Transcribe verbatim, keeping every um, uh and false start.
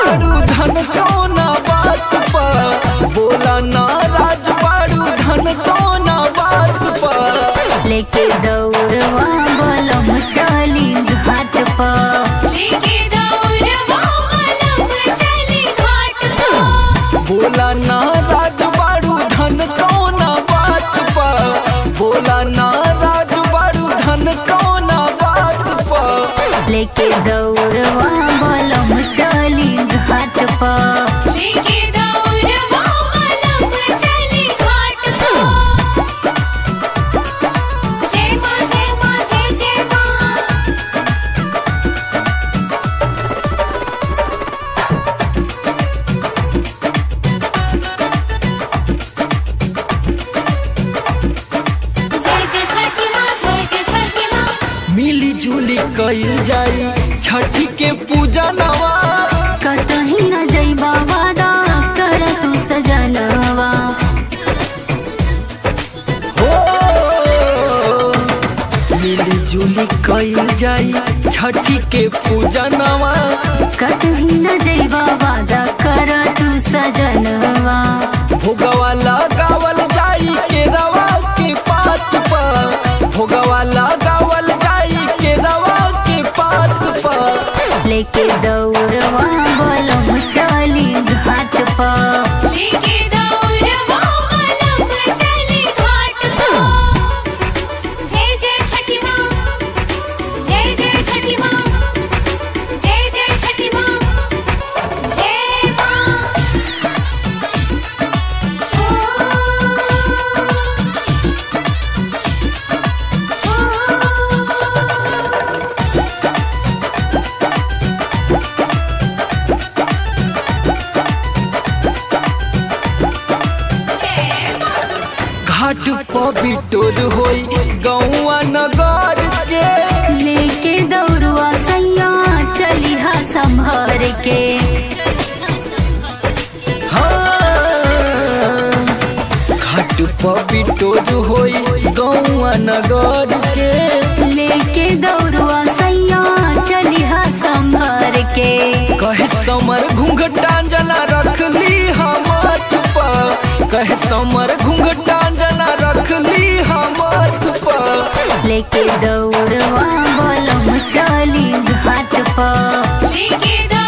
बाड़ू धन कौना बात पर, बोला ना राज बाड़ू धन कौना बात पर। लेके दौड़वा बलम चली घाट पर, लेके दौड़वा बलम चली घाट पर। बोला ना राज बाड़ू धन कौना बात पर, बोला ना राज बाड़ू धन कौना बात पर। लेके दौड़वा बलम चली घाट पर, लेके दौड़वा बलम चली घाट पर। जय मां जय मां जय जय मां। जय जय छठी मां जय जय छठी मां। मिली जुली कईल जाई छठी के पूजा नवा, कतही न जइबा वादा कर तू सजनवा। हो मिली जुली कईल जाई छठी के पूजा नवा। कतही न जइबा वादा कर तू सजनवा। भोगवा लगावल जाई के रवा के पात पर, भोगवा लगावल जाई के रवा के पात पर। लेके दौड़वा बलम चली घाट पर, लेके दौड़वा बलम चली घाट पर। जय जय छठी मां जय जय छठी मां जय जय छठी मां जय मां। घाट पर बिटोर होई गौआ नगर के, लेके दौड़वा सैया चली हा संभर के। हाँ घाट पर बिटोर होई गौआ नगर के, लेके दौड़वा सैया चली हा संभर के। कहे समर घूंघटा जना रख ली हमत पर, कहे समर घूंघटा जना रख ली हमत पर। लेके दौड़वा बलम चली घाट पर, लेके